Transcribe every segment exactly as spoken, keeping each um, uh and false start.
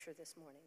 This morning.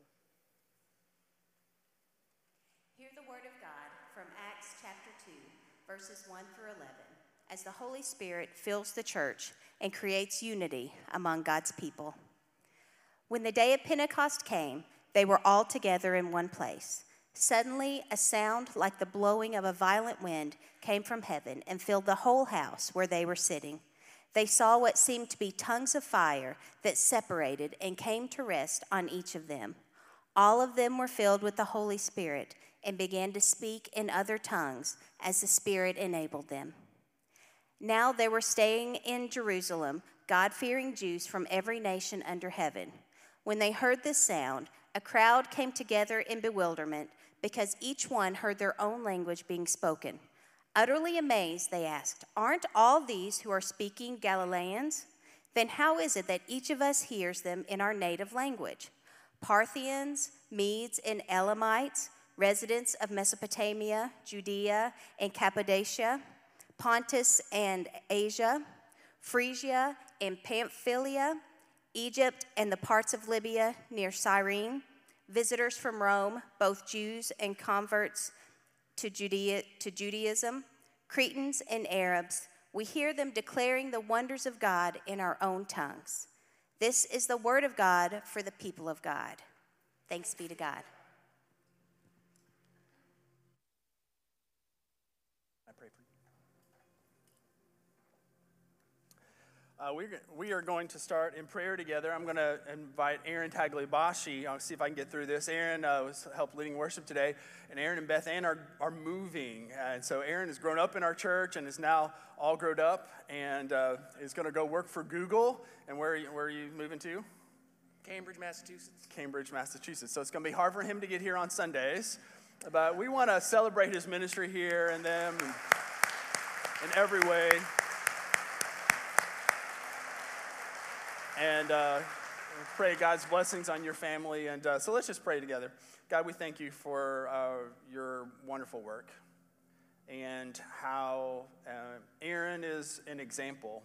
Hear the word of God from Acts chapter two, verses one through eleven, as the Holy Spirit fills the church and creates unity among God's people. When the day of Pentecost came, they were all together in one place. Suddenly, a sound like the blowing of a violent wind came from heaven and filled the whole house where they were sitting. They saw what seemed to be tongues of fire that separated and came to rest on each of them. All of them were filled with the Holy Spirit and began to speak in other tongues as the Spirit enabled them. Now they were staying in Jerusalem, God-fearing Jews from every nation under heaven. When they heard this sound, a crowd came together in bewilderment because each one heard their own language being spoken. Utterly amazed, they asked, "Aren't all these who are speaking Galileans? Then how is it that each of us hears them in our native language? Parthians, Medes, and Elamites, residents of Mesopotamia, Judea, and Cappadocia, Pontus and Asia, Phrygia and Pamphylia, Egypt and the parts of Libya near Cyrene, visitors from Rome, both Jews and converts to Judea, to Judaism, Cretans and Arabs, we hear them declaring the wonders of God in our own tongues. This is the word of God for the people of God. Thanks be to God." I pray for you. Uh, we, we are going to start in prayer together. I'm going to invite Aaron Tagliabashi. I'll see if I can get through this. Aaron uh, was helped leading worship today, and Aaron and Beth Ann are, are moving. And so Aaron has grown up in our church and is now all grown up and uh, is going to go work for Google. And where are you, where are you moving to? Cambridge, Massachusetts. Cambridge, Massachusetts. So it's going to be hard for him to get here on Sundays. But we want to celebrate his ministry here and them and in every way. And uh, pray God's blessings on your family. And uh, so let's just pray together. God, we thank you for uh, your wonderful work and how uh, Aaron is an example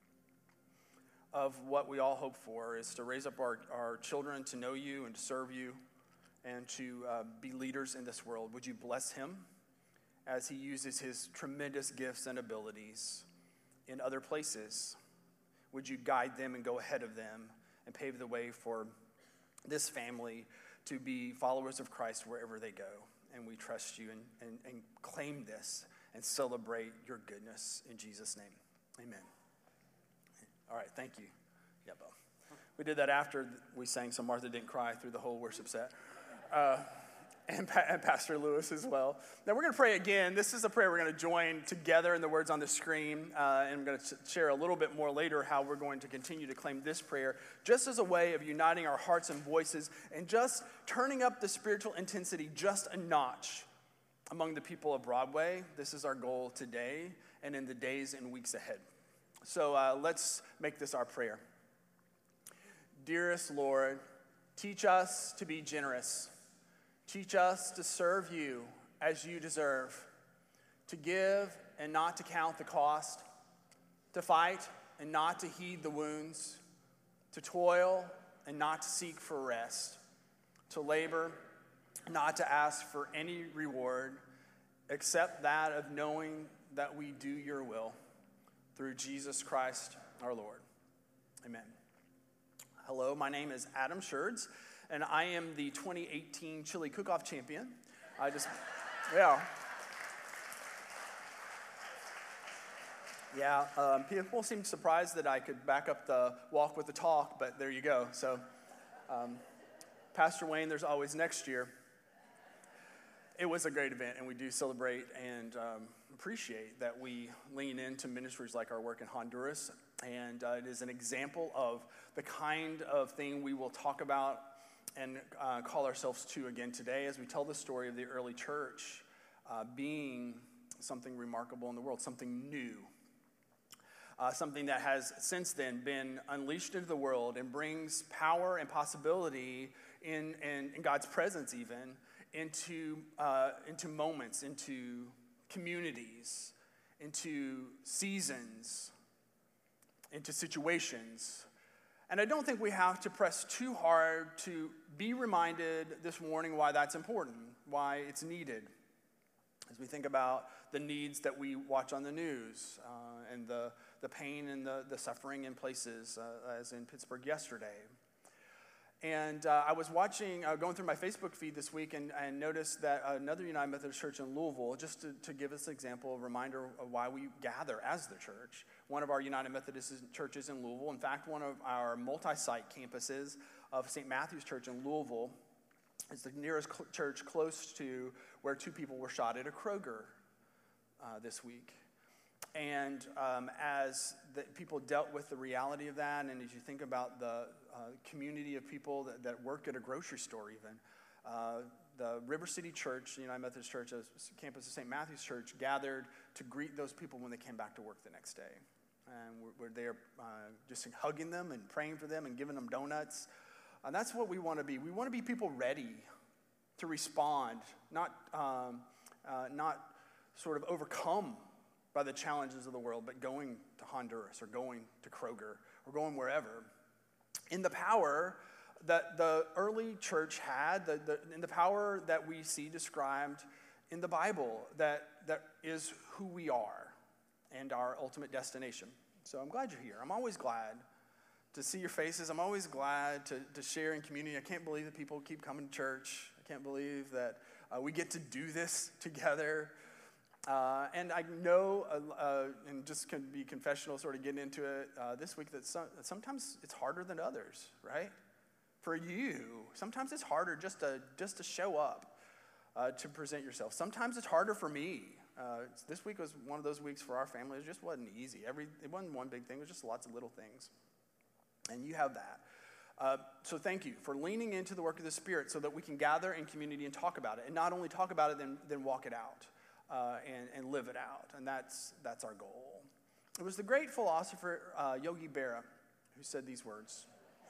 of what we all hope for, is to raise up our, our children to know you and to serve you and to uh, be leaders in this world. Would you bless him as he uses his tremendous gifts and abilities in other places? Would you guide them and go ahead of them and pave the way for this family to be followers of Christ wherever they go? And we trust you and, and, and claim this and celebrate your goodness in Jesus' name. Amen. All right, thank you. Yeah, Bo. We did that after we sang So Martha Didn't Cry through the whole worship set. Uh, And, pa- and Pastor Lewis as well. Now we're going to pray again. This is a prayer we're going to join together in the words on the screen. Uh, and I'm going to share a little bit more later how we're going to continue to claim this prayer just as a way of uniting our hearts and voices and just turning up the spiritual intensity just a notch among the people of Broadway. This is our goal today and in the days and weeks ahead. So uh, let's make this our prayer. Dearest Lord, teach us to be generous. Teach us to serve you as you deserve, to give and not to count the cost, to fight and not to heed the wounds, to toil and not to seek for rest, to labor, not to ask for any reward, except that of knowing that we do your will, through Jesus Christ our Lord. Amen. Hello, my name is Adam Scherds. And I am the twenty eighteen Chili Cook-Off champion. I just, yeah. Yeah, um, people seemed surprised that I could back up the walk with the talk, but there you go. So, um, Pastor Wayne, there's always next year. It was a great event, and we do celebrate and um, appreciate that we lean into ministries like our work in Honduras. And uh, it is an example of the kind of thing we will talk about and uh, call ourselves to again today as we tell the story of the early church uh, being something remarkable in the world, something new, uh, something that has since then been unleashed into the world and brings power and possibility in, in, in God's presence even into, uh, into moments, into communities, into seasons, into situations. And I don't think we have to press too hard to be reminded this morning why that's important, why it's needed. As we think about the needs that we watch on the news uh, and the, the pain and the, the suffering in places, uh, as in Pittsburgh yesterday. And uh, I was watching, uh, going through my Facebook feed this week and, and noticed that another United Methodist Church in Louisville, just to, to give us an example, a reminder of why we gather as the church. One of our United Methodist churches in Louisville, in fact, one of our multi-site campuses of Saint Matthew's Church in Louisville, is the nearest cl- church close to where two people were shot at a Kroger uh, this week. And um, as the people dealt with the reality of that, and as you think about the uh, community of people that, that work at a grocery store even, uh, the River City Church, the United Methodist Church, a campus of Saint Matthew's Church, gathered to greet those people when they came back to work the next day. And we're, we're there uh, just hugging them and praying for them and giving them donuts. And that's what we want to be. We want to be people ready to respond, not, um, uh, not sort of overcome by the challenges of the world, but going to Honduras or going to Kroger or going wherever. In the power that the early church had, the, the, in the power that we see described in the Bible, that, that is who we are and our ultimate destination. So I'm glad you're here. I'm always glad to see your faces. I'm always glad to, to share in community. I can't believe that people keep coming to church. I can't believe that uh, we get to do this together. Uh, and I know, uh, uh, and just can be confessional, sort of getting into it uh, this week, that, some, that sometimes it's harder than others, right? For you, sometimes it's harder just to just to show up, uh, to present yourself. Sometimes it's harder for me. Uh, this week was one of those weeks for our family. It just wasn't easy. Every it wasn't one big thing. It was just lots of little things, and you have that. Uh, so thank you for leaning into the work of the Spirit so that we can gather in community and talk about it, and not only talk about it, then then walk it out. Uh, and, and live it out, and that's that's our goal. It was the great philosopher uh, Yogi Berra who said these words: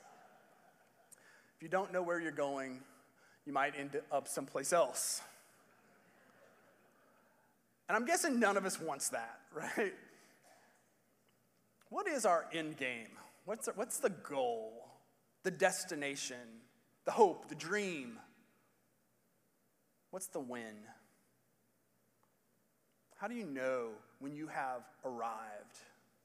if you don't know where you're going, you might end up someplace else. And I'm guessing none of us wants that, right? What is our end game? What's our, what's the goal, the destination, the hope, the dream? What's the win? How do you know when you have arrived?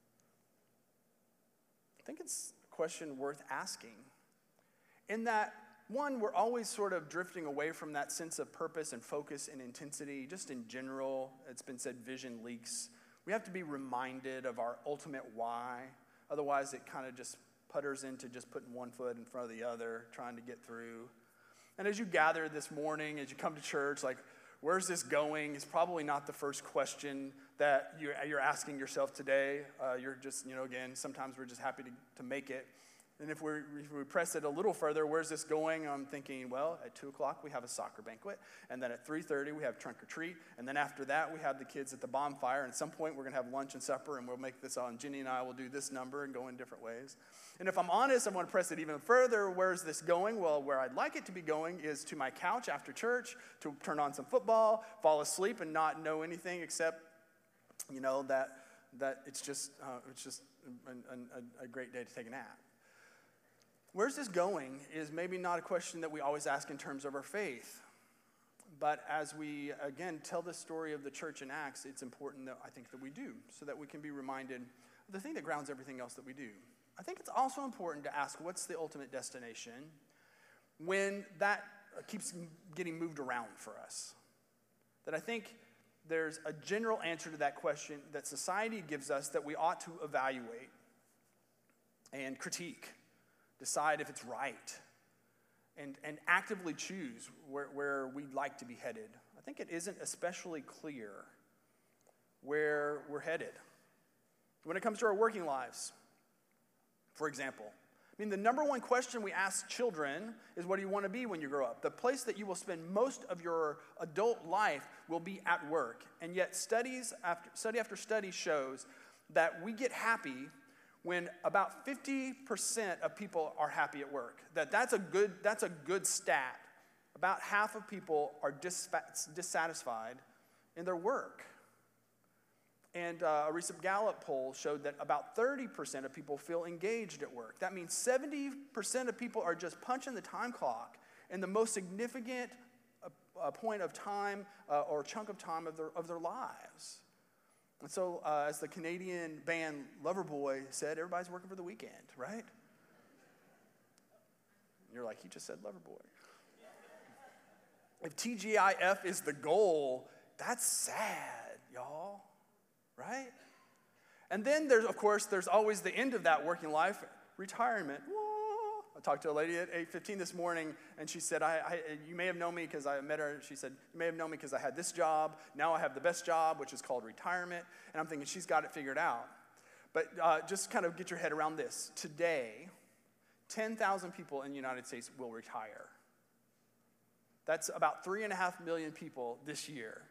I think it's a question worth asking. In that, one, we're always sort of drifting away from that sense of purpose and focus and intensity. Just in general, it's been said, vision leaks. We have to be reminded of our ultimate why. Otherwise, it kind of just putters into just putting one foot in front of the other, trying to get through. And as you gather this morning, as you come to church, like, where's this going? Is probably not the first question that you're, you're asking yourself today. Uh, you're just, you know, again, sometimes we're just happy to, to make it. And if, we're, if we press it a little further, where's this going? I'm thinking, well, at two o'clock we have a soccer banquet. And then at three thirty we have trunk or treat. And then after that we have the kids at the bonfire. And at some point we're going to have lunch and supper, and we'll make this on. Jenny and I will do this number and go in different ways. And if I'm honest, I want to press it even further. Where's this going? Well, where I'd like it to be going is to my couch after church, to turn on some football, fall asleep, and not know anything except, you know, that that it's just uh, it's just a, a, a great day to take a nap. Where's this going is maybe not a question that we always ask in terms of our faith. But as we, again, tell the story of the church in Acts, it's important that I think that we do, so that we can be reminded of the thing that grounds everything else that we do. I think it's also important to ask, what's the ultimate destination, when that keeps getting moved around for us? That I think there's a general answer to that question that society gives us that we ought to evaluate and critique, decide if it's right, and, and actively choose where, where we'd like to be headed. I think it isn't especially clear where we're headed. When it comes to our working lives, for example, I mean, the number one question we ask children is, what do you want to be when you grow up? The place that you will spend most of your adult life will be at work. And yet studies after study after study shows that we get happy when about fifty percent of people are happy at work. That that's a good, that's a good stat. About half of people are dis- dissatisfied in their work. And uh, a recent Gallup poll showed that about thirty percent of people feel engaged at work. That means seventy percent of people are just punching the time clock in the most significant uh, uh, point of time uh, or chunk of time of their, of their lives. And so, uh, as the Canadian band Loverboy said, everybody's working for the weekend, right? And you're like, he just said Loverboy. If T G I F is the goal, that's sad, y'all, right? And then there's, of course, there's always the end of that working life, retirement. Whoa. I talked to a lady at eight fifteen this morning, and she said, I, I, you may have known me because I met her. She said, you may have known me because I had this job. Now I have the best job, which is called retirement. And I'm thinking, she's got it figured out. But uh, just kind of get your head around this. Today, ten thousand people in the United States will retire. That's about three and a half million people this year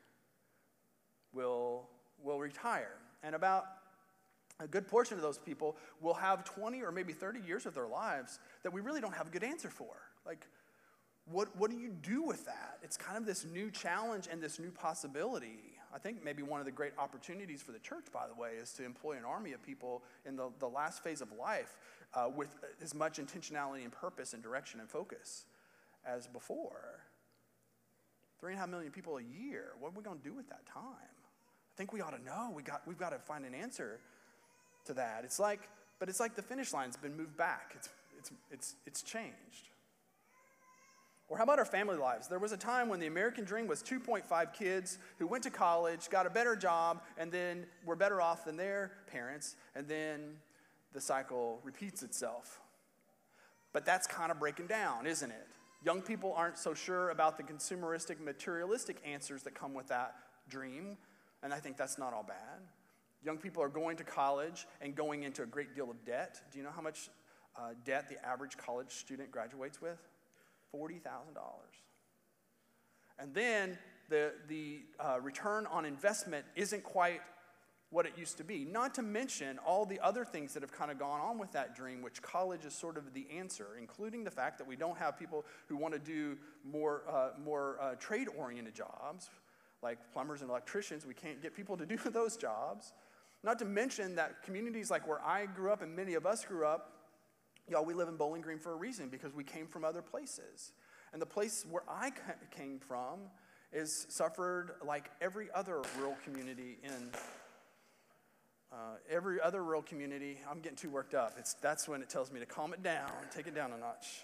will, will retire. And about a good portion of those people will have twenty or maybe thirty years of their lives that we really don't have a good answer for. Like, what, what do you do with that? It's kind of this new challenge and this new possibility. I think maybe one of the great opportunities for the church, by the way, is to employ an army of people in the, the last phase of life uh, with as much intentionality and purpose and direction and focus as before. Three and a half million people a year. What are we going to do with that time? I think we ought to know. We got, we've got to find an answer to that. It's like, but it's like the finish line's been moved back. It's, it's, it's, it's changed. Or how about our family lives? There was a time when the American dream was two point five kids who went to college, got a better job, and then were better off than their parents, and then the cycle repeats itself. But that's kind of breaking down, isn't it? Young people aren't so sure about the consumeristic, materialistic answers that come with that dream, and I think that's not all bad. Young people are going to college and going into a great deal of debt. Do you know how much uh, debt the average college student graduates with? forty thousand dollars. And then the, the uh, return on investment isn't quite what it used to be. Not to mention all the other things that have kind of gone on with that dream, which college is sort of the answer, including the fact that we don't have people who want to do more, uh, more uh, trade-oriented jobs, like plumbers and electricians. We can't get people to do those jobs. Not to mention that communities like where I grew up and many of us grew up, y'all, we live in Bowling Green for a reason, because we came from other places. And the place where I came from is suffered like every other rural community in Uh, every other rural community. I'm getting too worked up. It's, that's when it tells me to calm it down, take it down a notch.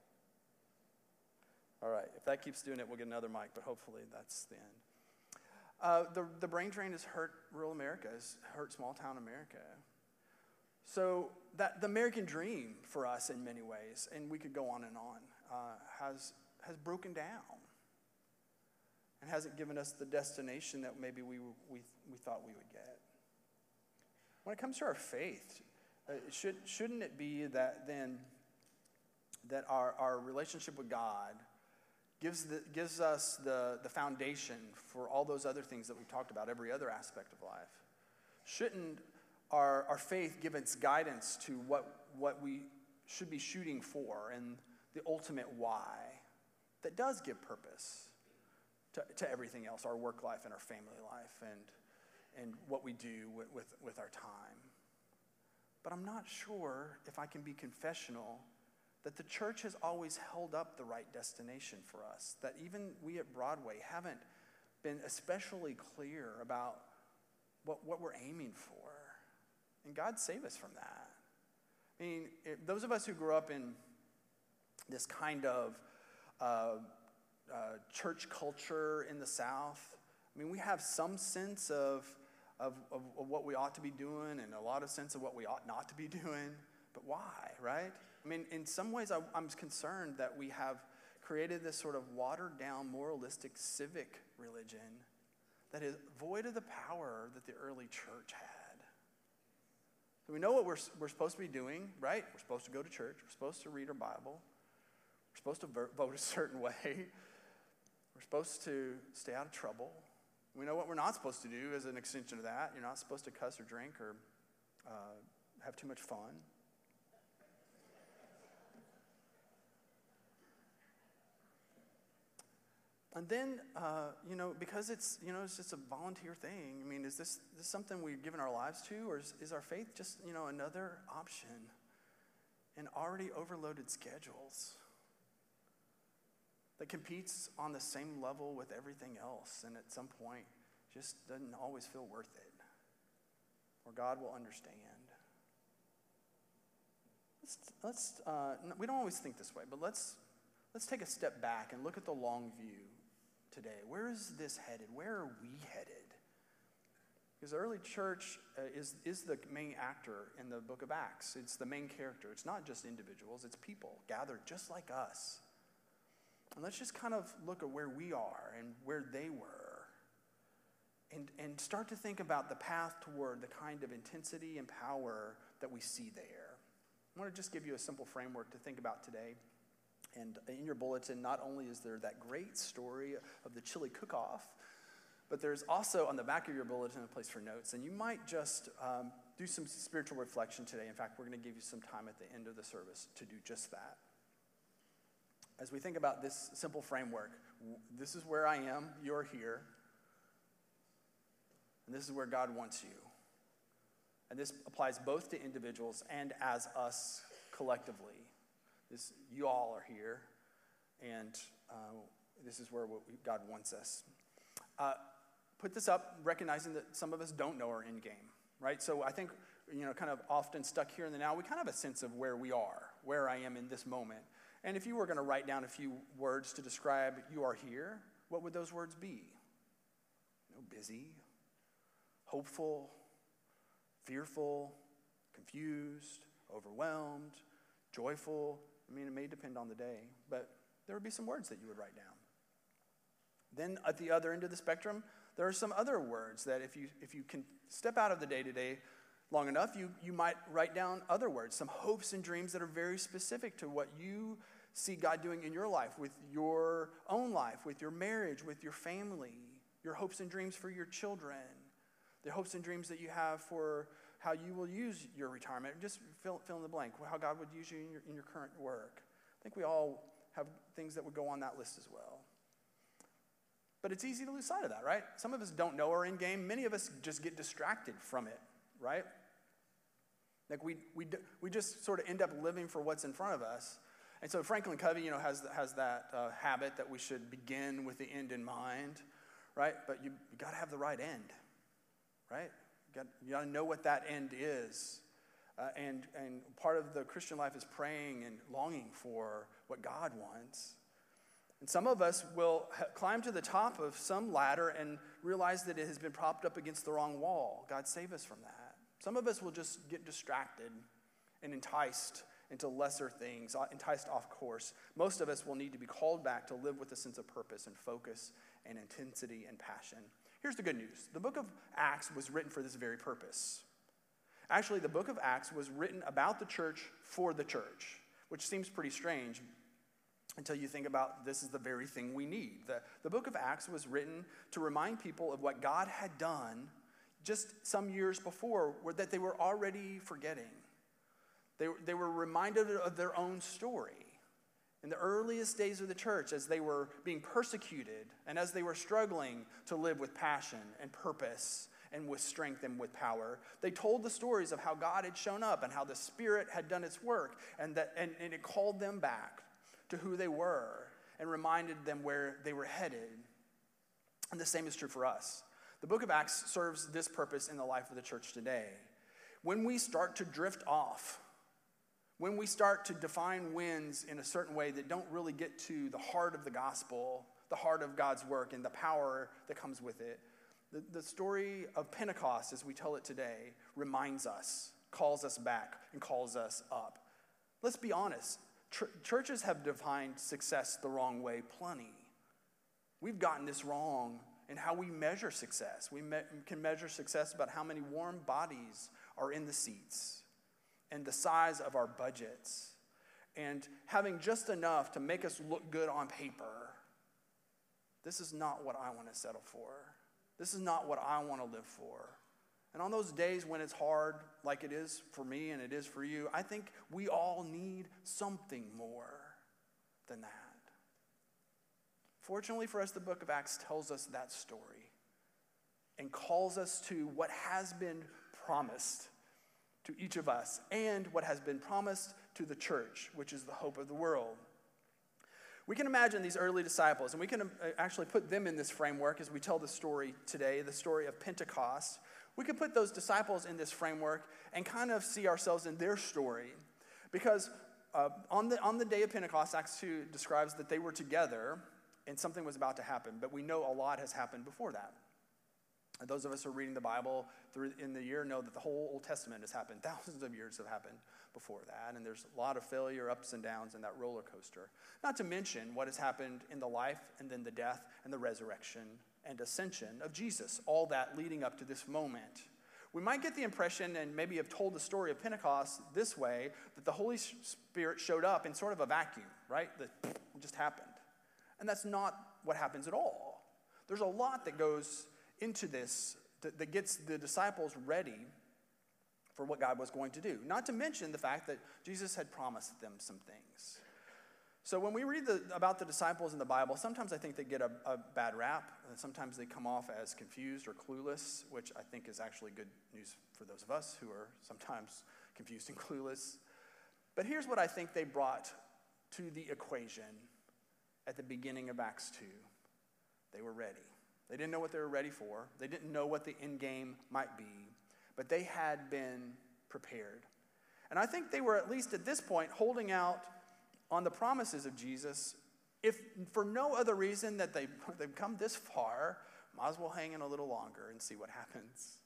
All right, if that keeps doing it, we'll get another mic, but hopefully that's the end. Uh, the, the brain drain has hurt rural America, has hurt small town America. So that the American dream for us in many ways, and we could go on and on, uh, has, has broken down and hasn't given us the destination that maybe we, we, we thought we would get. When it comes to our faith, uh, should, shouldn't it be that then that our, our relationship with God gives, the, gives us the, the foundation for all those other things that we've talked about, every other aspect of life? Shouldn't our, our faith give its guidance to what, what we should be shooting for and the ultimate why that does give purpose to, to everything else, our work life and our family life and and what we do with, with, with our time? But I'm not sure if I can be confessional that the church has always held up the right destination for us, that even we at Broadway haven't been especially clear about what, what we're aiming for. And God save us from that. I mean, it, those of us who grew up in this kind of uh, uh, church culture in the South, I mean, we have some sense of Of, of, of what we ought to be doing and a lot of sense of what we ought not to be doing. But why, right? I mean, in some ways, I, I'm concerned that we have created this sort of watered-down, moralistic, civic religion that is void of the power that the early church had. So we know what we're, we're supposed to be doing, right? We're supposed to go to church. We're supposed to read our Bible. We're supposed to vote a certain way. We're supposed to stay out of trouble. We know what we're not supposed to do as an extension of that. You're not supposed to cuss or drink or uh, have too much fun. And then, uh, you know, because it's, you know, it's just a volunteer thing. I mean, is this, this something we've given our lives to, or is, is our faith just, you know, another option in already overloaded schedules that competes on the same level with everything else, and at some point just doesn't always feel worth it, or God will understand? Let's, let's uh, we don't always think this way, but let's let's take a step back and look at the long view today. Where is this headed? Where are we headed? Because the early church uh, is, is the main actor in the book of Acts. It's the main character. It's not just individuals, it's people gathered just like us. And let's just kind of look at where we are and where they were, and, and start to think about the path toward the kind of intensity and power that we see there. I want to just give you a simple framework to think about today. And in your bulletin, not only is there that great story of the chili cook-off, but there's also on the back of your bulletin a place for notes. And you might just um, do some spiritual reflection today. In fact, we're going to give you some time at the end of the service to do just that. As we think about this simple framework, this is where I am, you're here, and this is where God wants you. And this applies both to individuals and as us collectively. This, you all are here, and uh, this is where we, God wants us. Uh, put this up, recognizing that some of us don't know our end game, right? So I think, you know, kind of often stuck here in the now, we kind of have a sense of where we are, where I am in this moment. And if you were going to write down a few words to describe you are here, what would those words be? You know, busy, hopeful, fearful, confused, overwhelmed, joyful. I mean, it may depend on the day, but there would be some words that you would write down. Then at the other end of the spectrum, there are some other words that if you if you can step out of the day-to-day long enough, you, you might write down other words, some hopes and dreams that are very specific to what you see God doing in your life, with your own life, with your marriage, with your family, your hopes and dreams for your children, the hopes and dreams that you have for how you will use your retirement. Just fill, fill in the blank, how God would use you in your, in your current work. I think we all have things that would go on that list as well. But it's easy to lose sight of that, right? Some of us don't know our end game. Many of us just get distracted from it, right? Like we we we just sort of end up living for what's in front of us. And so Franklin Covey, you know, has has that uh, habit that we should begin with the end in mind, right? But you, you got to have the right end, right? You got you got to know what that end is. Uh, and and part of the Christian life is praying and longing for what God wants. And some of us will ha- climb to the top of some ladder and realize that it has been propped up against the wrong wall. God save us from that. Some of us will just get distracted and enticed into lesser things, enticed off course. Most of us will need to be called back to live with a sense of purpose and focus and intensity and passion. Here's the good news. The book of Acts was written for this very purpose. Actually, the book of Acts was written about the church for the church, which seems pretty strange until you think about this is the very thing we need. The, the book of Acts was written to remind people of what God had done just some years before, that they were already forgetting. They, they were reminded of their own story. In the earliest days of the church, as they were being persecuted and as they were struggling to live with passion and purpose and with strength and with power, they told the stories of how God had shown up and how the Spirit had done its work, and that and, and it called them back to who they were and reminded them where they were headed. And the same is true for us. The book of Acts serves this purpose in the life of the church today. When we start to drift off, when we start to define wins in a certain way that don't really get to the heart of the gospel, the heart of God's work and the power that comes with it, the, the story of Pentecost, as we tell it today, reminds us, calls us back, and calls us up. Let's be honest. Ch- churches have defined success the wrong way plenty. We've gotten this wrong in how we measure success. We me- can measure success about how many warm bodies are in the seats and the size of our budgets and having just enough to make us look good on paper. This is not what I want to settle for. This is not what I want to live for. And on those days when it's hard, like it is for me and it is for you, I think we all need something more than that. Fortunately for us, the book of Acts tells us that story and calls us to what has been promised to each of us and what has been promised to the church, which is the hope of the world. We can imagine these early disciples, and we can actually put them in this framework as we tell the story today, the story of Pentecost. We could put those disciples in this framework and kind of see ourselves in their story. Because uh, on the on the day of Pentecost, Acts two describes that they were together and something was about to happen. But we know a lot has happened before that. And those of us who are reading the Bible through in the year know that the whole Old Testament has happened. Thousands of years have happened before that. And there's a lot of failure, ups and downs in that roller coaster. Not to mention what has happened in the life and then the death and the resurrection and ascension of Jesus. All that leading up to this moment. We might get the impression, and maybe have told the story of Pentecost this way, that the Holy Spirit showed up in sort of a vacuum, right? That it just happened. And that's not what happens at all. There's a lot that goes into this that, that gets the disciples ready for what God was going to do. Not to mention the fact that Jesus had promised them some things. So when we read the, about the disciples in the Bible, sometimes I think they get a, a bad rap. Sometimes they come off as confused or clueless, which I think is actually good news for those of us who are sometimes confused and clueless. But here's what I think they brought to the equation at the beginning of Acts two. They were ready. They didn't know what they were ready for. They didn't know what the end game might be, but they had been prepared. And I think they were, at least at this point, holding out on the promises of Jesus, if for no other reason that they, they've come this far, might as well hang in a little longer and see what happens.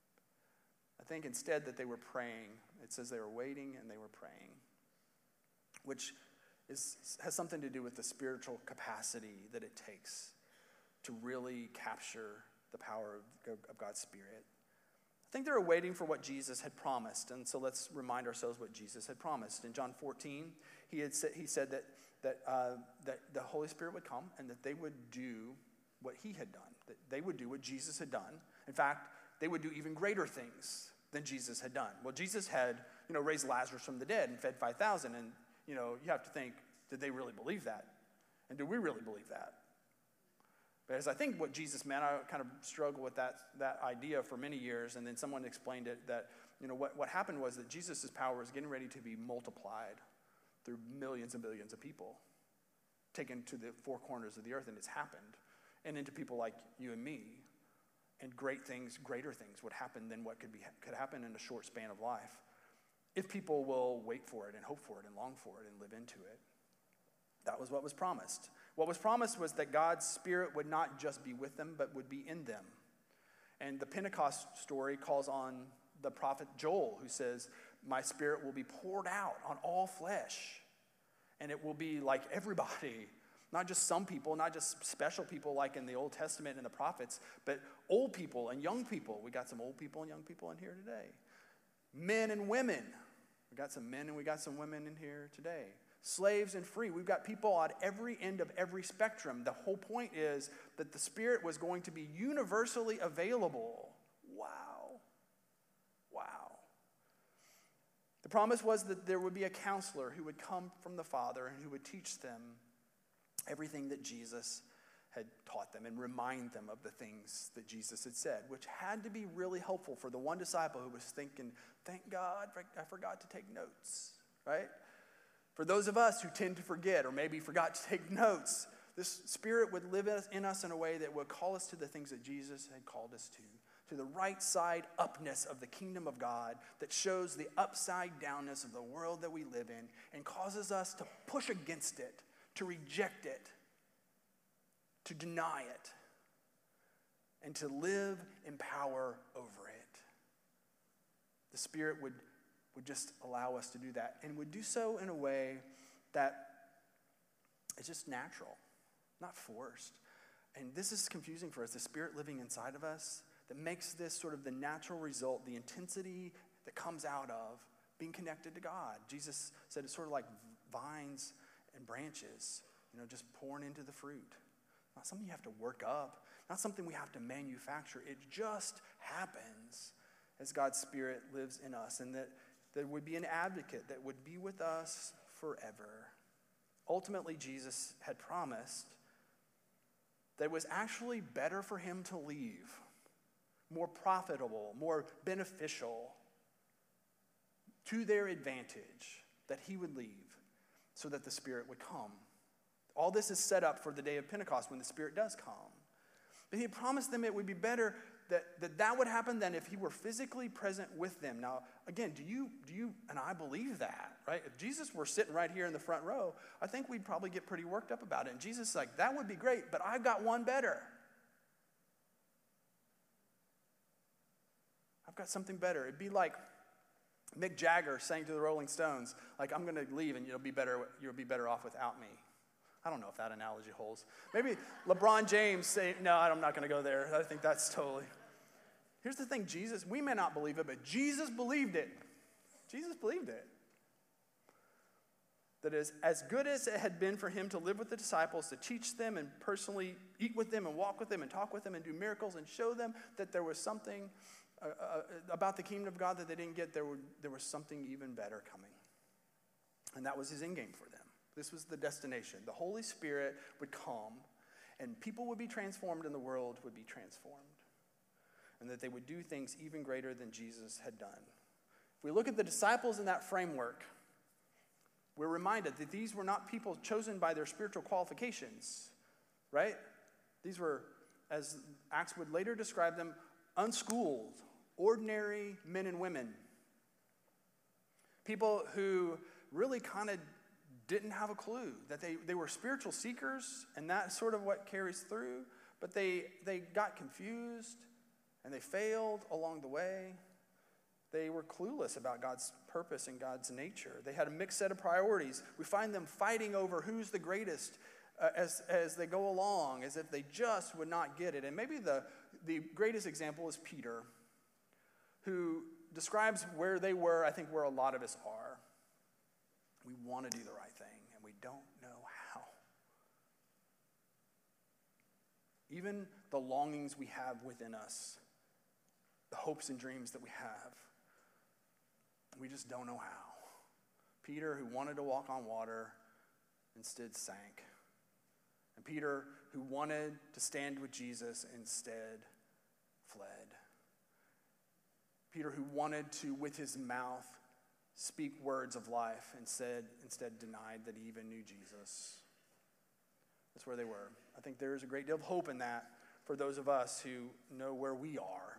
I think instead that they were praying. It says they were waiting and they were praying, which is, has something to do with the spiritual capacity that it takes to really capture the power of, of God's Spirit. I think they were waiting for what Jesus had promised, and so let's remind ourselves what Jesus had promised. In John fourteen, he had said, he said that that uh, that the Holy Spirit would come and that they would do what he had done, that they would do what Jesus had done. In fact, they would do even greater things than Jesus had done. Well, Jesus had, you know, raised Lazarus from the dead and fed five thousand, and you know, you have to think, did they really believe that? And do we really believe that? Because I think what Jesus meant, I kind of struggled with that, that idea for many years, and then someone explained it that, you know, what, what happened was that Jesus' power was getting ready to be multiplied through millions and billions of people, taken to the four corners of the earth, and it's happened, and into people like you and me, and great things, greater things would happen than what could be could happen in a short span of life, if people will wait for it and hope for it and long for it and live into it. That was what was promised. What was promised was that God's Spirit would not just be with them, but would be in them. And the Pentecost story calls on the prophet Joel, who says, my Spirit will be poured out on all flesh. And it will be like everybody, not just some people, not just special people like in the Old Testament and the prophets, but old people and young people. We got some old people and young people in here today. Men and women. We got some men and we got some women in here today. Slaves and free. We've got people at every end of every spectrum. The whole point is that the Spirit was going to be universally available. Wow. Wow. The promise was that there would be a counselor who would come from the Father and who would teach them everything that Jesus had taught them and remind them of the things that Jesus had said, which had to be really helpful for the one disciple who was thinking, thank God I forgot to take notes, right? For those of us who tend to forget or maybe forgot to take notes, this Spirit would live in us in a way that would call us to the things that Jesus had called us to, to the right side upness of the kingdom of God that shows the upside downness of the world that we live in and causes us to push against it, to reject it, to deny it, and to live in power over it. The Spirit would would just allow us to do that and would do so in a way that is just natural, not forced. And this is confusing for us, the Spirit living inside of us that makes this sort of the natural result, the intensity that comes out of being connected to God. Jesus said it's sort of like vines and branches, you know, just pouring into the fruit. Not something you have to work up, not something we have to manufacture. It just happens as God's Spirit lives in us, and that there would be an advocate that would be with us forever. Ultimately, Jesus had promised that it was actually better for him to leave, more profitable, more beneficial, to their advantage, that he would leave so that the Spirit would come. All this is set up for the day of Pentecost when the Spirit does come. But he promised them it would be better that that, that would happen than if he were physically present with them. Now, again, do you, do you and I believe that, right? If Jesus were sitting right here in the front row, I think we'd probably get pretty worked up about it. And Jesus is like, that would be great, but I've got one better. I've got something better. It'd be like Mick Jagger saying to the Rolling Stones, like, I'm going to leave and you'll be better, you'll be better off without me. I don't know if that analogy holds. Maybe LeBron James say, no, I'm not going to go there. I think that's totally. Here's the thing, Jesus, we may not believe it, but Jesus believed it. Jesus believed it. That is, as good as it had been for him to live with the disciples, to teach them and personally eat with them and walk with them and talk with them and do miracles and show them that there was something uh, uh, about the kingdom of God that they didn't get, there, would, there was something even better coming. And that was his end game for them. This was the destination. The Holy Spirit would come, and people would be transformed, and the world would be transformed. And that they would do things even greater than Jesus had done. If we look at the disciples in that framework, we're reminded that these were not people chosen by their spiritual qualifications, right? These were, as Acts would later describe them, unschooled, ordinary men and women. People who really kind of didn't have a clue, that they, they were spiritual seekers, and that's sort of what carries through, but they, they got confused, and they failed along the way. They were clueless about God's purpose and God's nature. They had a mixed set of priorities. We find them fighting over who's the greatest uh, as, as they go along, as if they just would not get it. And maybe the, the greatest example is Peter, who describes where they were, I think where a lot of us are. We want to do the right thing, and we don't know how. Even the longings we have within us, the hopes and dreams that we have, we just don't know how. Peter, who wanted to walk on water, instead sank. And Peter, who wanted to stand with Jesus, instead fled. Peter, who wanted to, with his mouth, speak words of life, and said, instead denied that he even knew Jesus. That's where they were. I think there is a great deal of hope in that for those of us who know where we are,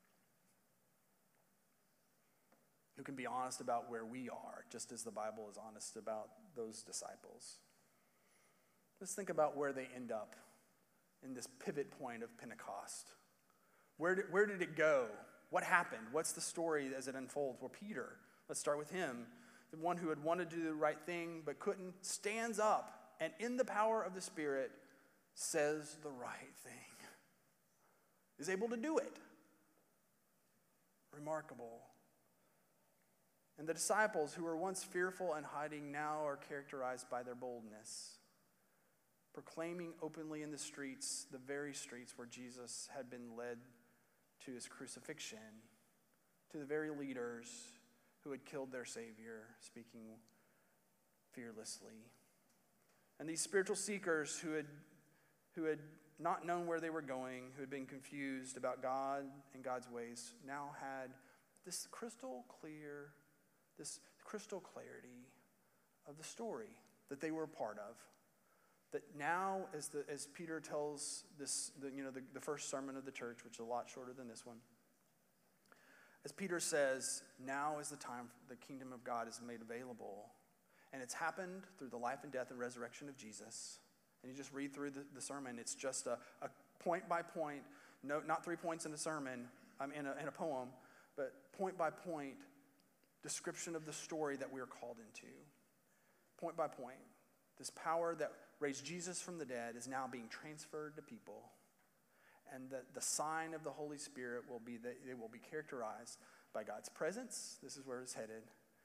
who can be honest about where we are, just as the Bible is honest about those disciples. Let's think about where they end up in this pivot point of Pentecost. Where did, where did it go? What happened? What's the story as it unfolds? Well, Peter, let's start with him, the one who had wanted to do the right thing but couldn't, stands up and in the power of the Spirit says the right thing, is able to do it. Remarkable. And the disciples who were once fearful and hiding now are characterized by their boldness, proclaiming openly in the streets, the very streets where Jesus had been led to his crucifixion, to the very leaders who had killed their Savior, speaking fearlessly. And these spiritual seekers who had, who had not known where they were going, who had been confused about God and God's ways, now had this crystal clear, this crystal clarity of the story that they were a part of. That now, as the as Peter tells this, the, you know, the, the first sermon of the church, which is a lot shorter than this one, as Peter says, now is the time the kingdom of God is made available. And it's happened through the life and death and resurrection of Jesus. And you just read through the, the sermon. It's just a, a point by point, no, not three points in a sermon, um, in, a, in a poem, but point by point description of the story that we are called into. Point by point. This power that raised Jesus from the dead is now being transferred to people. And the, the sign of the Holy Spirit will be that it will be characterized by God's presence. This is where it's headed.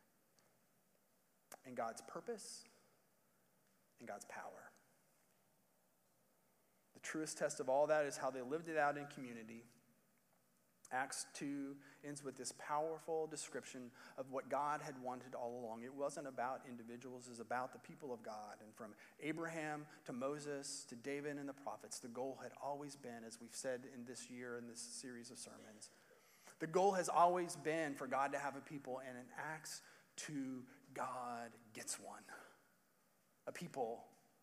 And God's purpose and God's power. The truest test of all that is how they lived it out in community Acts two ends with this powerful description of what God had wanted all along. It wasn't about individuals, it was about the people of God. And from Abraham to Moses to David and the prophets, the goal had always been, as we've said in this year in this series of sermons, the goal has always been for God to have a people, and in Acts two, God gets one. A people,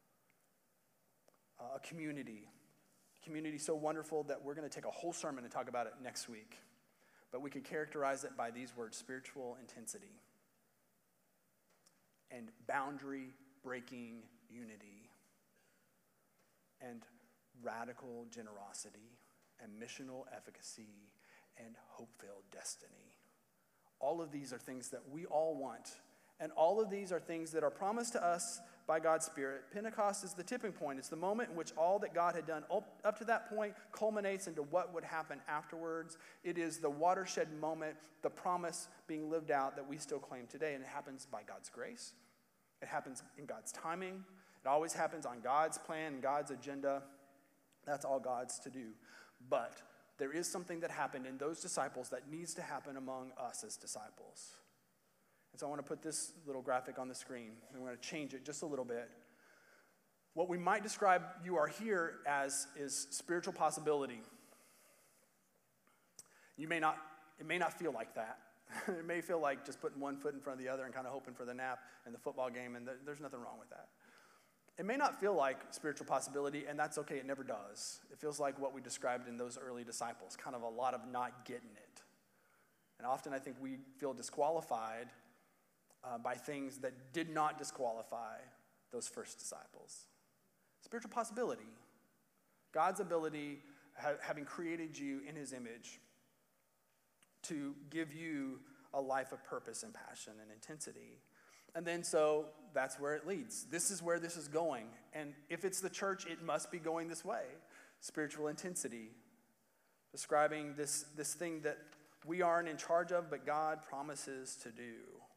a community, community so wonderful that we're going to take a whole sermon and talk about it next week. But we could characterize it by these words: spiritual intensity and boundary-breaking unity and radical generosity and missional efficacy and hope-filled destiny. All of these are things that we all want. And all of these are things that are promised to us by God's Spirit. Pentecost is the tipping point. It's the moment in which all that God had done up to that point culminates into what would happen afterwards. It is the watershed moment, the promise being lived out that we still claim today. And it happens by God's grace. It happens in God's timing. It always happens on God's plan and God's agenda. That's all God's to do. But there is something that happened in those disciples that needs to happen among us as disciples. And so I want to put this little graphic on the screen, and we're going to change it just a little bit. What we might describe you are here as is spiritual possibility. You may not, it may not feel like that. It may feel like just putting one foot in front of the other and kind of hoping for the nap and the football game, and there's nothing wrong with that. It may not feel like spiritual possibility, and that's okay, it never does. It feels like what we described in those early disciples, kind of a lot of not getting it. And often I think we feel disqualified Uh, by things that did not disqualify those first disciples. Spiritual possibility. God's ability, ha- having created you in his image, to give you a life of purpose and passion and intensity. And then so that's where it leads. This is where this is going. And if it's the church, it must be going this way. Spiritual intensity. Describing this, this thing that we aren't in charge of, but God promises to do.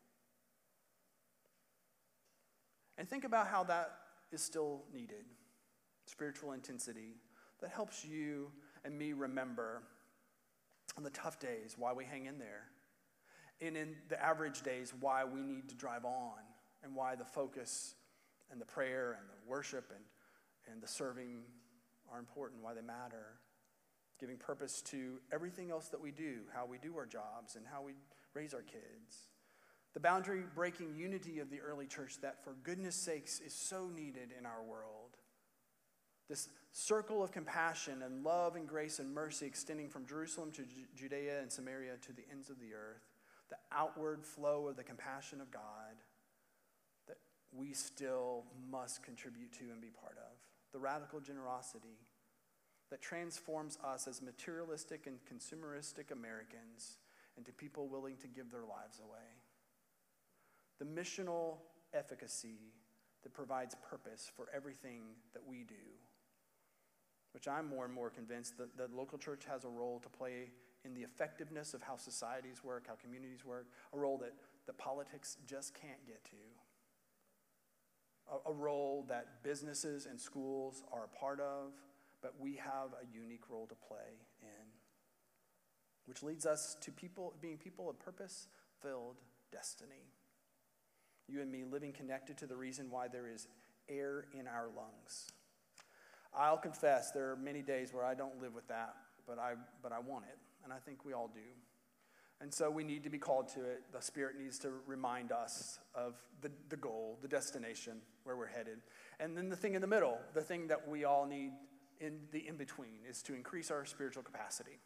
And think about how that is still needed. Spiritual intensity that helps you and me remember on the tough days why we hang in there. And in the average days why we need to drive on, and why the focus and the prayer and the worship and, and the serving are important, why they matter. Giving purpose to everything else that we do, how we do our jobs and how we raise our kids. The boundary-breaking unity of the early church that, for goodness sakes, is so needed in our world. This circle of compassion and love and grace and mercy extending from Jerusalem to Ju- Judea and Samaria to the ends of the earth. The outward flow of the compassion of God that we still must contribute to and be part of. The radical generosity that transforms us as materialistic and consumeristic Americans into people willing to give their lives away. The missional efficacy that provides purpose for everything that we do, which I'm more and more convinced that the local church has a role to play in the effectiveness of how societies work, how communities work, a role that, that politics just can't get to, a, a role that businesses and schools are a part of, but we have a unique role to play in, which leads us to people being people of purpose-filled destiny. You and me living connected to the reason why there is air in our lungs. I'll confess there are many days where I don't live with that, but I but I want it, and I think we all do. And so we need to be called to it. The Spirit needs to remind us of the, the goal, the destination, where we're headed. And then the thing in the middle, the thing that we all need in the in-between, is to increase our spiritual capacity.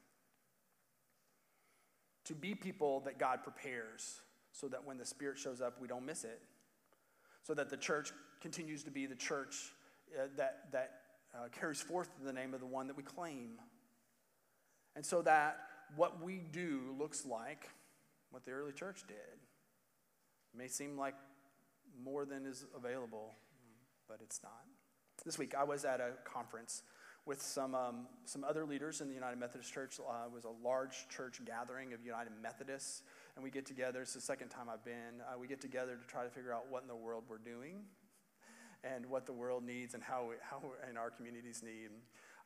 To be people that God prepares, so that when the Spirit shows up, we don't miss it. So that the church continues to be the church uh, that, that uh, carries forth the name of the one that we claim. And so that what we do looks like what the early church did. It may seem like more than is available, but it's not. This week I was at a conference with some um, some other leaders in the United Methodist Church. Uh, it was a large church gathering of United Methodists, and we get together. It's the second time I've been. Uh, we get together to try to figure out what in the world we're doing and what the world needs and how we, how in our communities need.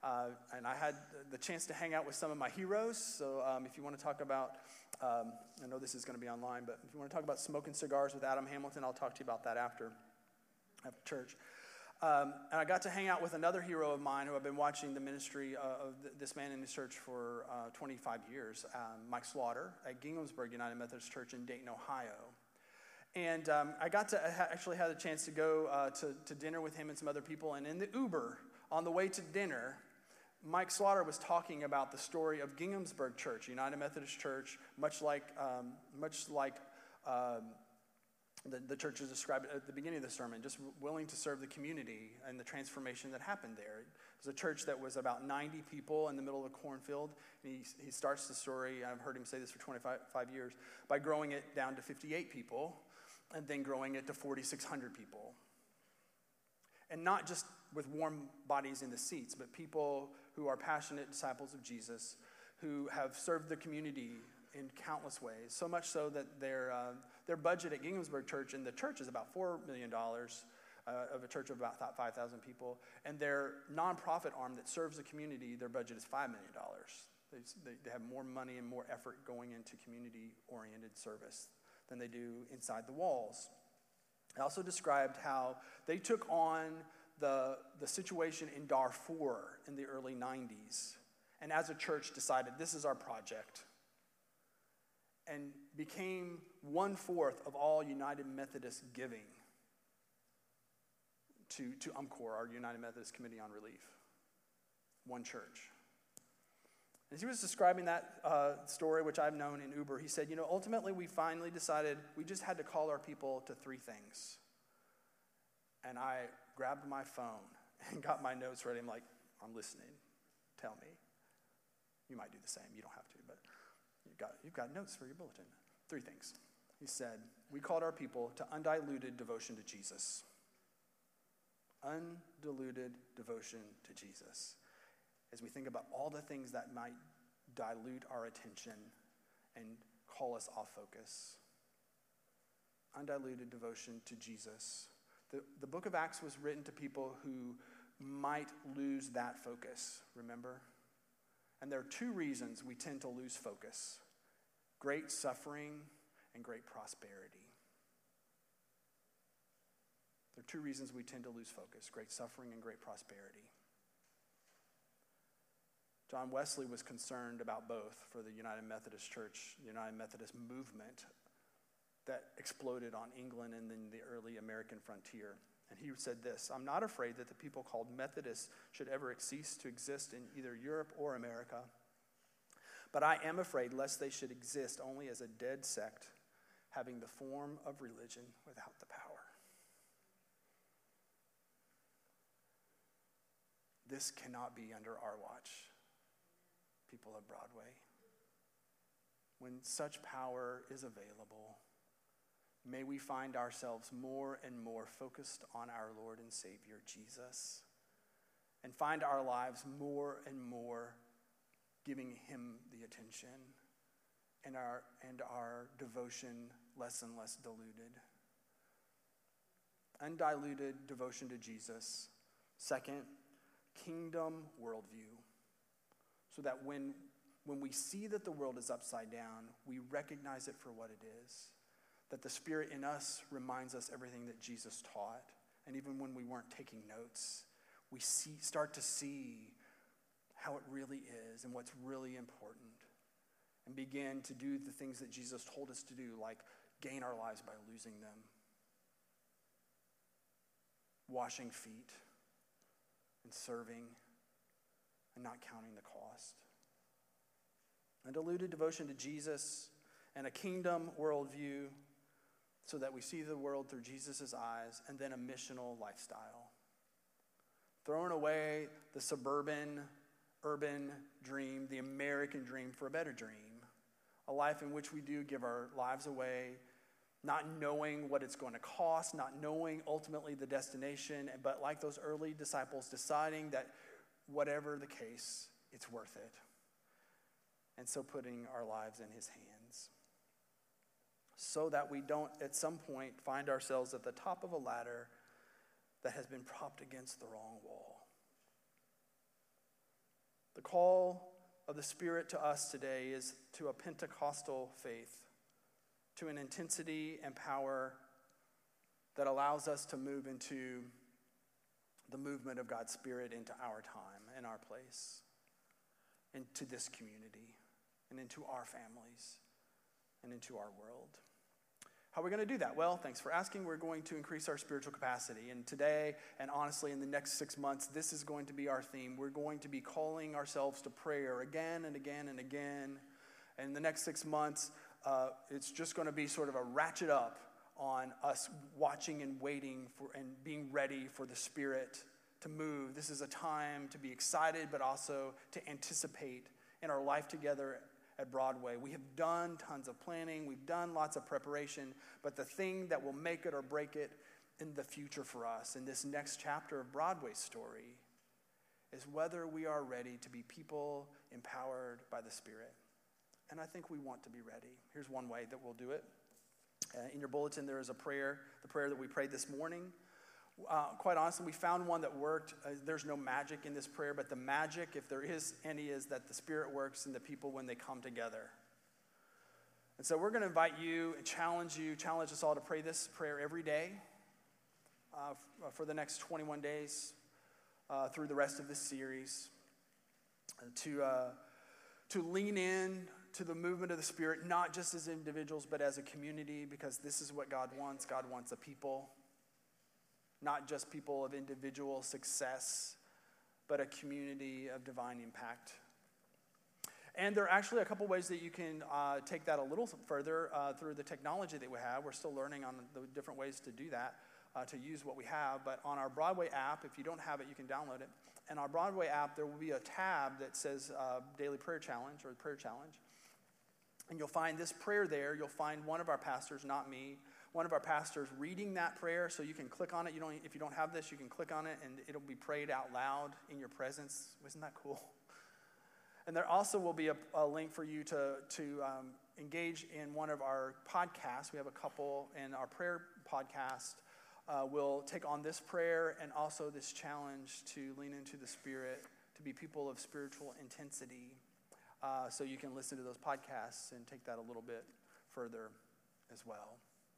Uh, and I had the chance to hang out with some of my heroes. So um, if you want to talk about, um, I know this is going to be online, but if you want to talk about smoking cigars with Adam Hamilton, I'll talk to you about that after, after church. Um, and I got to hang out with another hero of mine who I've been watching the ministry uh, of th- this man in his church for uh, twenty-five years, um, Mike Slaughter at Ginghamsburg United Methodist Church in Dayton, Ohio. And um, I got to ha- actually had a chance to go uh, to, to dinner with him and some other people. And in the Uber on the way to dinner, Mike Slaughter was talking about the story of Ginghamsburg Church, United Methodist Church, much like um, much like um, the, the church is described at the beginning of the sermon, just willing to serve the community and the transformation that happened there. It was a church that was about ninety people in the middle of a cornfield. And he, he starts the story, I've heard him say this for twenty-five years, by growing it down to fifty-eight people and then growing it to forty-six hundred people. And not just with warm bodies in the seats, but people who are passionate disciples of Jesus, who have served the community in countless ways, so much so that their uh, their budget at Ginghamsburg Church, and the church is about four million dollars uh, of a church of about five thousand people, and their nonprofit arm that serves the community, their budget is five million dollars. They, they have more money and more effort going into community-oriented service than they do inside the walls. I also described how they took on the, the situation in Darfur in the early nineties, and as a church decided, this is our project, and became one-fourth of all United Methodist giving to, to UMCOR, our United Methodist Committee on Relief. One church. As he was describing that uh, story, which I've known in Uber, he said, you know, ultimately we finally decided we just had to call our people to three things. And I grabbed my phone and got my notes ready. I'm like, I'm listening. Tell me. You might do the same. You don't have to, but you've got, you've got notes for your bulletin. Three things. He said, we called our people to undiluted devotion to Jesus. Undiluted devotion to Jesus. As we think about all the things that might dilute our attention and call us off focus. Undiluted devotion to Jesus. The, the book of Acts was written to people who might lose that focus, remember? And there are two reasons we tend to lose focus. Great suffering and great prosperity. There are two reasons we tend to lose focus. Great suffering and great prosperity. John Wesley was concerned about both for the United Methodist Church, United Methodist movement that exploded on England and then the early American frontier. And he said this, I'm not afraid that the people called Methodists should ever cease to exist in either Europe or America, but I am afraid lest they should exist only as a dead sect, having the form of religion without the power. This cannot be under our watch, people of Broadway. When such power is available, may we find ourselves more and more focused on our Lord and Savior, Jesus, and find our lives more and more giving him the attention, and our, and our devotion less and less diluted. Undiluted devotion to Jesus. Second, kingdom worldview. So that when, when we see that the world is upside down, we recognize it for what it is. That the Spirit in us reminds us everything that Jesus taught. And even when we weren't taking notes, we see, start to see how it really is and what's really important. And begin to do the things that Jesus told us to do, like gain our lives by losing them. Washing feet and serving and not counting the cost. A diluted devotion to Jesus and a kingdom worldview so that we see the world through Jesus' eyes, and then a missional lifestyle. Throwing away the suburban, urban dream, the American dream for a better dream. A life in which we do give our lives away, not knowing what it's going to cost, not knowing ultimately the destination, but like those early disciples, deciding that whatever the case, it's worth it. And so putting our lives in his hands. So that we don't at some point find ourselves at the top of a ladder that has been propped against the wrong wall. The call of the Spirit to us today is to a Pentecostal faith, to an intensity and power that allows us to move into the movement of God's Spirit into our time and our place, into this community, and into our families, and into our world. How are we going to do that? Well, thanks for asking. We're going to increase our spiritual capacity. And today, and honestly, in the next six months, this is going to be our theme. We're going to be calling ourselves to prayer again and again and again. And in the next six months, uh, it's just going to be sort of a ratchet up on us watching and waiting for and being ready for the Spirit to move. This is a time to be excited, but also to anticipate in our life together at Broadway. We have done tons of planning. We've done lots of preparation, but the thing that will make it or break it in the future for us in this next chapter of Broadway's story is whether we are ready to be people empowered by the Spirit. And I think we want to be ready. Here's one way that we'll do it. Uh, in your bulletin, there is a prayer, the prayer that we prayed this morning. Uh, quite honestly, we found one that worked. Uh, there's no magic in this prayer, but the magic, if there is any, is that the Spirit works in the people when they come together. And so we're going to invite you and challenge you, challenge us all to pray this prayer every day uh, f- for the next twenty-one days uh, through the rest of this series. Uh, to, uh, to lean in to the movement of the Spirit, not just as individuals, but as a community, because this is what God wants. God wants a people. Not just people of individual success, but a community of divine impact. And there are actually a couple ways that you can uh, take that a little further uh, through the technology that we have. We're still learning on the different ways to do that, uh, to use what we have. But on our Broadway app, if you don't have it, you can download it. And our Broadway app, there will be a tab that says uh, Daily Prayer Challenge or Prayer Challenge. And you'll find this prayer there. You'll find one of our pastors, not me, one of our pastors reading that prayer, so you can click on it. You don't, if you don't have this, you can click on it, and it'll be prayed out loud in your presence. Isn't that cool? And there also will be a, a link for you to, to um, engage in one of our podcasts. We have a couple, and our prayer podcast uh, will take on this prayer and also this challenge to lean into the Spirit, to be people of spiritual intensity. Uh, so you can listen to those podcasts and take that a little bit further as well.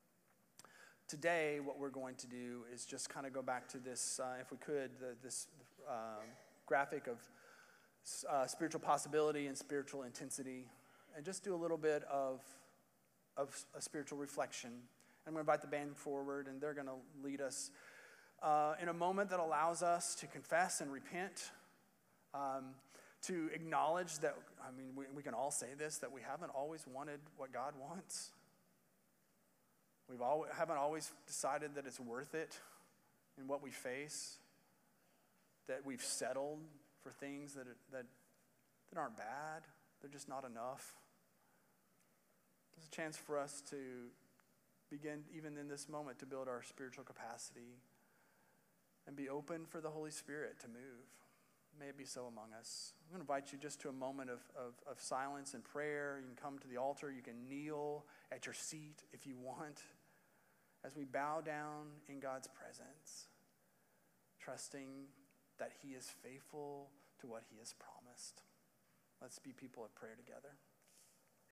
Today, what we're going to do is just kind of go back to this, uh, if we could, the, this um, graphic of uh, spiritual possibility and spiritual intensity, and just do a little bit of, of a spiritual reflection. I'm going to invite the band forward, and they're going to lead us uh, in a moment that allows us to confess and repent, um, to acknowledge that, I mean, we, we can all say this, that we haven't always wanted what God wants. We haven't always decided that it's worth it in what we face, that we've settled for things that, that, that aren't bad, they're just not enough. There's a chance for us to begin, even in this moment, to build our spiritual capacity and be open for the Holy Spirit to move. May it be so among us. I'm going to invite you just to a moment of, of, of silence and prayer. You can come to the altar. You can kneel at your seat if you want, as we bow down in God's presence, trusting that He is faithful to what He has promised. Let's be people of prayer together.